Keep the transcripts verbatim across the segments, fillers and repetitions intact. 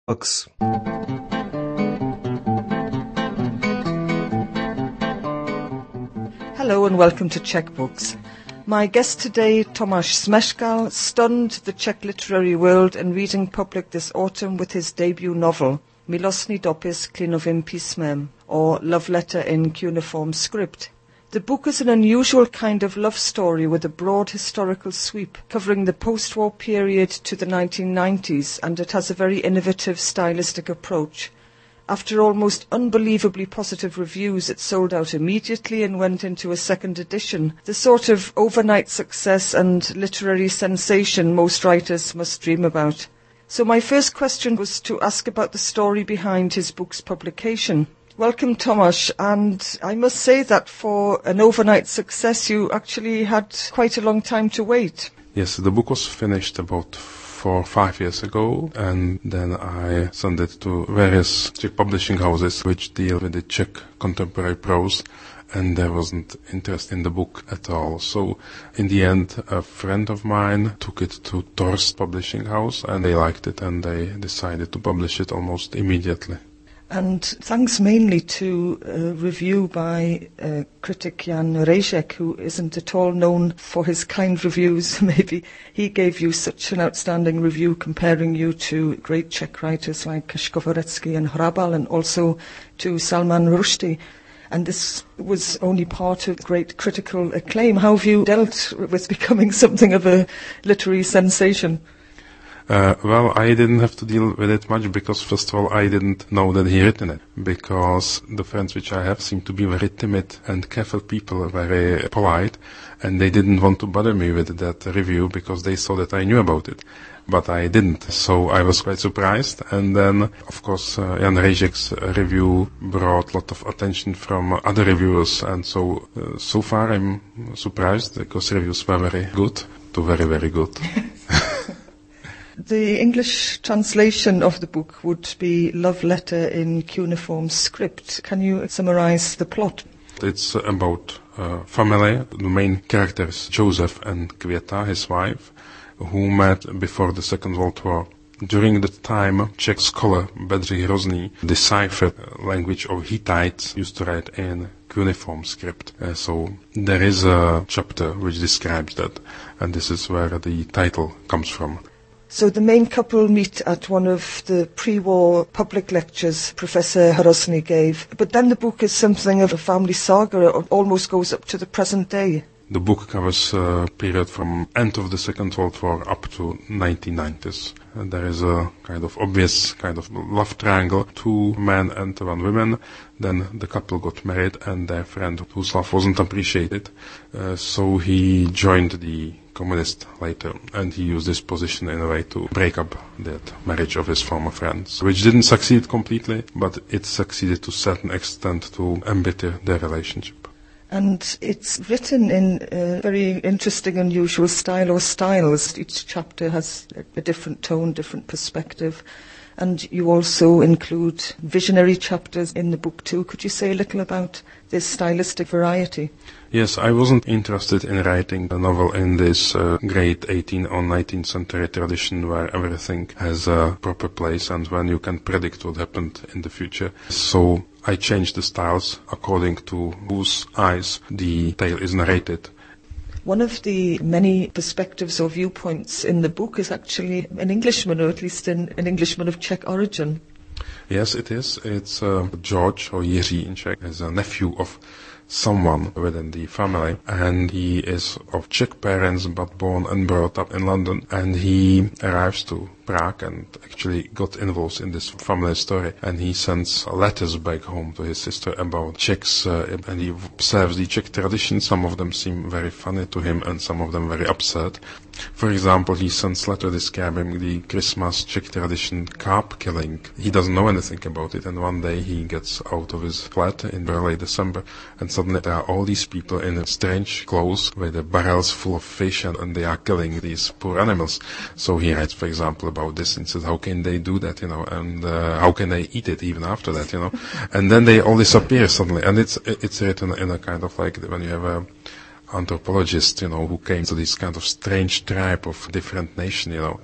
Books. Hello and welcome to Czech Books. My guest today, Tomáš Smeškal, stunned the Czech literary world and reading public this autumn with his debut novel, Milostný dopis klinovým písmem, or Love Letter in Cuneiform Script. The book is an unusual kind of love story with a broad historical sweep, covering the post-war period to the nineteen nineties, and it has a very innovative stylistic approach. After almost unbelievably positive reviews, it sold out immediately and went into a second edition, the sort of overnight success and literary sensation most writers must dream about. So my first question was to ask about the story behind his book's publication. Welcome, Tomáš, and I must say that for an overnight success you actually had quite a long time to wait. Yes, the book was finished about four or five years ago, and then I sent it to various Czech publishing houses which deal with the Czech contemporary prose, and there wasn't interest in the book at all. So in the end, a friend of mine took it to Torst Publishing House, and they liked it, and they decided to publish it almost immediately. And thanks mainly to a review by uh, critic Jan Rejek, who isn't at all known for his kind reviews. Maybe he gave you such an outstanding review, comparing you to great Czech writers like Škvorecký and Hrabal, and also to Salman Rushdie. And this was only part of great critical acclaim. How have you dealt with becoming something of a literary sensation? Uh, well, I didn't have to deal with it much because, first of all, I didn't know that he written it. Because the friends which I have seem to be very timid and careful people, very polite, and they didn't want to bother me with that review because they saw that I knew about it. But I didn't, so I was quite surprised. And then, of course, uh, Jan Rejek's review brought a lot of attention from other reviewers, and so uh, so far I'm surprised because reviews were very good to very, very good. The English translation of the book would be Love Letter in Cuneiform Script. Can you summarize the plot? It's about a family. The main characters, Joseph and Květa, his wife, who met before the Second World War. During the time, Czech scholar Bedřich Hrozný deciphered language of Hittites used to write in cuneiform script. Uh, so there is a chapter which describes that, and this is where the title comes from. So the main couple meet at one of the pre-war public lectures Professor Hrozný gave, but then the book is something of a family saga. It almost goes up to the present day. The book covers a period from end of the Second World War up to nineteen nineties. And there is a kind of obvious kind of love triangle, two men and one woman. Then the couple got married, and their friend, whose love wasn't appreciated, uh, so he joined the communist later, and he used this position in a way to break up that marriage of his former friends, which didn't succeed completely, but it succeeded to a certain extent to embitter their relationship. And it's written in a very interesting, unusual style or styles. Each chapter has a different tone, different perspective. And you also include visionary chapters in the book too. Could you say a little about this stylistic variety? Yes, I wasn't interested in writing a novel in this uh, great eighteenth or nineteenth century tradition where everything has a proper place and when you can predict what happened in the future. So I changed the styles according to whose eyes the tale is narrated. One of the many perspectives or viewpoints in the book is actually an Englishman, or at least an, an Englishman of Czech origin. Yes, it is. It's uh, George, or Jiří in Czech, is a nephew of someone within the family, and he is of Czech parents but born and brought up in London, and he arrives to Prague and actually got involved in this family story, and he sends letters back home to his sister about Czechs, uh, and he observes the Czech tradition. Some of them seem very funny to him and some of them very absurd. For example, he sends a letter describing the Christmas Czech tradition carp killing. He doesn't know anything about it, and one day he gets out of his flat in early December, and suddenly there are all these people in strange clothes with the barrels full of fish, and, and they are killing these poor animals. So he writes, for example, about this and says, how can they do that, you know, and uh, how can they eat it even after that, you know? And then they all disappear suddenly, and it's it's written in a kind of like when you have a anthropologist, you know, who came to this kind of strange tribe of different nation, you know.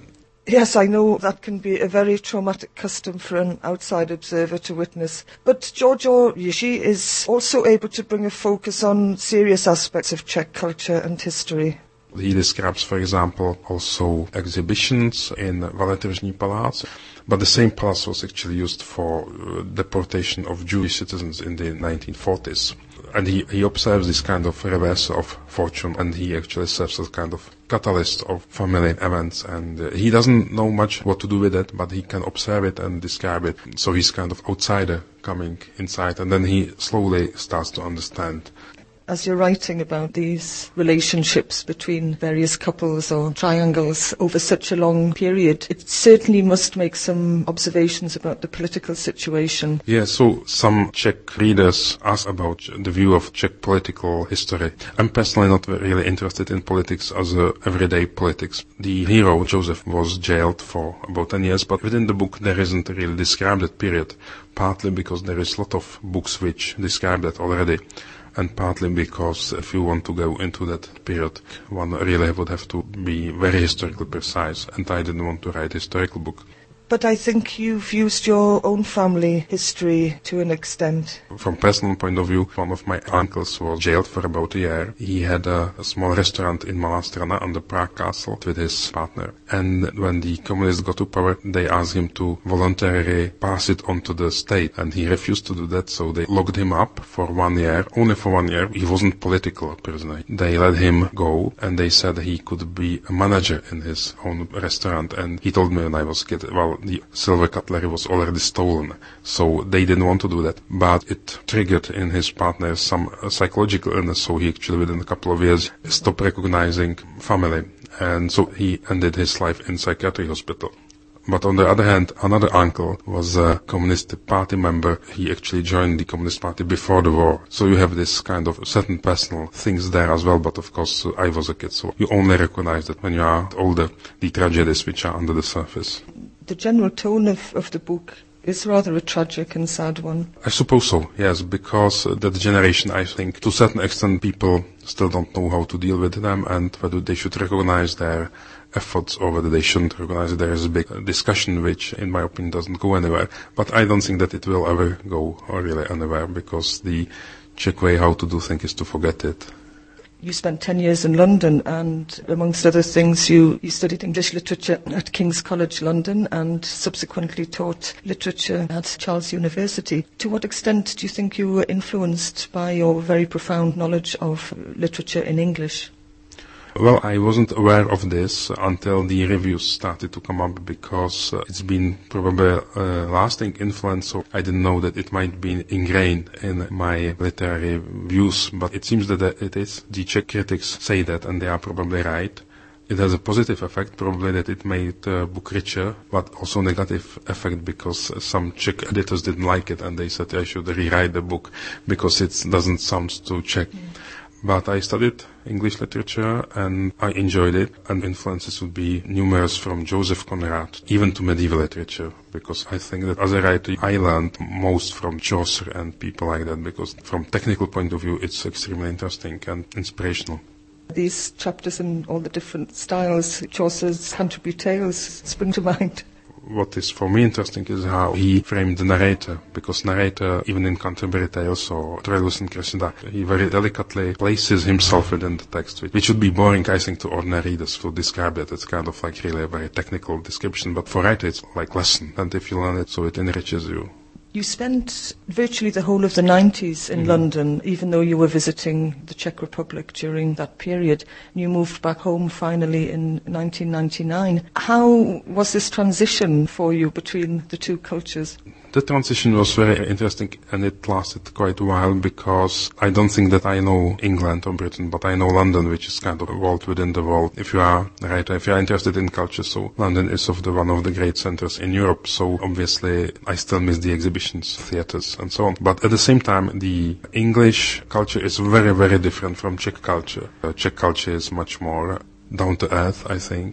Yes, I know that can be a very traumatic custom for an outside observer to witness. But Giorgio Jiří is also able to bring a focus on serious aspects of Czech culture and history. He describes, for example, also exhibitions in Veletržní Palác, but the same palace was actually used for uh, deportation of Jewish citizens in the nineteen forties. And he, he observes this kind of reverse of fortune, and he actually serves as kind of catalyst of family events, and uh, he doesn't know much what to do with it, but he can observe it and describe it. So he's kind of outsider coming inside, and then he slowly starts to understand. As you're writing about these relationships between various couples or triangles over such a long period, it certainly must make some observations about the political situation. Yeah, so some Czech readers ask about the view of Czech political history. I'm personally not really interested in politics as a everyday politics. The hero, Joseph, was jailed for about ten years, but within the book there isn't really described that period, partly because there is a lot of books which describe that already, and partly because if you want to go into that period, one really would have to be very historically precise, and I didn't want to write a historical book. But I think you've used your own family history to an extent. From personal point of view, one of my uncles was jailed for about a year. He had a, a small restaurant in Malá Strana on the Prague Castle with his partner. And when the communists got to power, they asked him to voluntarily pass it on to the state. And he refused to do that, so they locked him up for one year. Only for one year. He wasn't political prisoner. They let him go, and they said he could be a manager in his own restaurant. And he told me when I was a kid, well, the silver cutlery was already stolen, so they didn't want to do that. But it triggered in his partner some uh, psychological illness, so he actually within a couple of years stopped recognizing family, and so he ended his life in psychiatric hospital. But on the other hand, another uncle was a Communist Party member. He actually joined the Communist Party before the war. So you have this kind of certain personal things there as well, but of course uh, I was a kid, so you only recognize that when you are older, the tragedies which are under the surface. The general tone of, of the book is rather a tragic and sad one. I suppose so, yes, because uh, that generation, I think, to a certain extent, people still don't know how to deal with them, and whether they should recognize their efforts or whether they shouldn't recognize it. There is a big uh, discussion which, in my opinion, doesn't go anywhere. But I don't think that it will ever go or really anywhere, because the Czech way how to do things is to forget it. You spent ten years in London, and amongst other things you, you studied English literature at King's College London and subsequently taught literature at Charles University. To what extent do you think you were influenced by your very profound knowledge of literature in English? Well, I wasn't aware of this until the reviews started to come up, because uh, it's been probably a lasting influence, so I didn't know that it might be ingrained in my literary views, but it seems that it is. The Czech critics say that, and they are probably right. It has a positive effect, probably that it made the uh, book richer, but also negative effect, because uh, some Czech editors didn't like it, and they said I should rewrite the book because it doesn't sound too Czech. Mm. But I studied English literature and I enjoyed it, and influences would be numerous from Joseph Conrad, even to medieval literature, because I think that as a writer I learned most from Chaucer and people like that, because from technical point of view it's extremely interesting and inspirational. These chapters in all the different styles, Chaucer's Canterbury Tales, spring to mind. What is for me interesting is how he framed the narrator, because narrator, even in Canterbury Tales or Troilus and Cressida, he very delicately places himself within the text, which would be boring, I think, to ordinary readers to describe it. It's kind of like really a very technical description, but for writer it's like lesson, and if you learn it, so it enriches you. You spent virtually the whole of the nineties in mm. London, even though you were visiting the Czech Republic during that period. You moved back home finally in nineteen ninety-nine. How was this transition for you between the two cultures? The transition was very interesting, and it lasted quite a while, because I don't think that I know England or Britain, but I know London, which is kind of a world within the world. If you are a writer, if you are interested in culture, so London is of the one of the great centers in Europe, so obviously I still miss the exhibitions, theaters, and so on. But at the same time, the English culture is very, very different from Czech culture. Uh, Czech culture is much more down to earth, I think.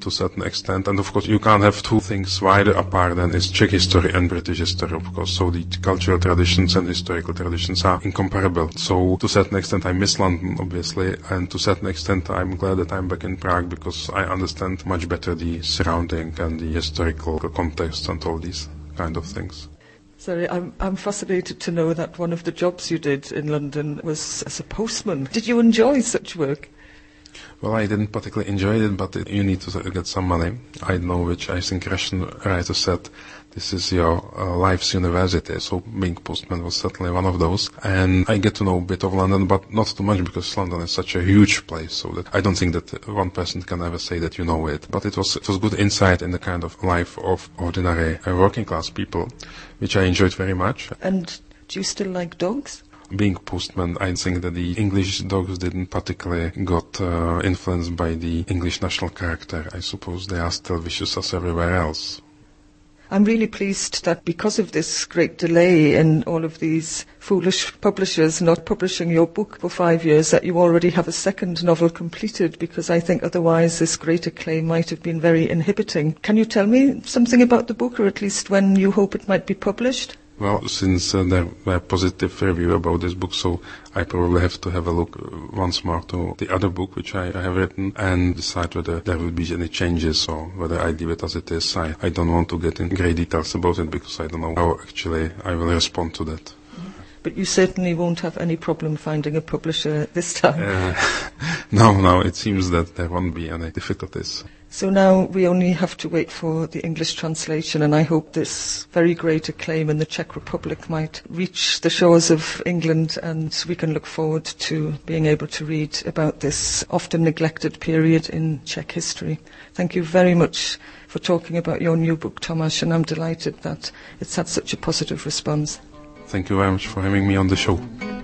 to a certain extent. And of course, you can't have two things wider apart than is Czech history and British history, of course. So the cultural traditions and historical traditions are incomparable. So to a certain extent, I miss London, obviously, and to a certain extent, I'm glad that I'm back in Prague because I understand much better the surrounding and the historical context and all these kind of things. Sorry, I'm, I'm fascinated to know that one of the jobs you did in London was as a postman. Did you enjoy such work? Well, I didn't particularly enjoy it, but it, you need to get some money. I know which I think Russian writer said, this is your uh, life's university, so being postman was certainly one of those. And I get to know a bit of London, but not too much because London is such a huge place, so that I don't think that one person can ever say that you know it. But it was, it was good insight in the kind of life of ordinary uh, working class people, which I enjoyed very much. And do you still like dogs? Being postman, I think that the English dogs didn't particularly got uh, influenced by the English national character. I suppose they are still vicious as everywhere else. I'm really pleased that because of this great delay in all of these foolish publishers not publishing your book for five years, that you already have a second novel completed, because I think otherwise this great acclaim might have been very inhibiting. Can you tell me something about the book, or at least when you hope it might be published? Well, since uh, there were positive reviews about this book, so I probably have to have a look uh, once more to the other book which I, I have written and decide whether there will be any changes or whether I leave it as it is. I, I don't want to get in great details about it because I don't know how actually I will respond to that. But you certainly won't have any problem finding a publisher this time. Uh, no, no, it seems that there won't be any difficulties. So now we only have to wait for the English translation, and I hope this very great acclaim in the Czech Republic might reach the shores of England, and we can look forward to being able to read about this often neglected period in Czech history. Thank you very much for talking about your new book, Tomáš, and I'm delighted that it's had such a positive response. Thank you very much for having me on the show.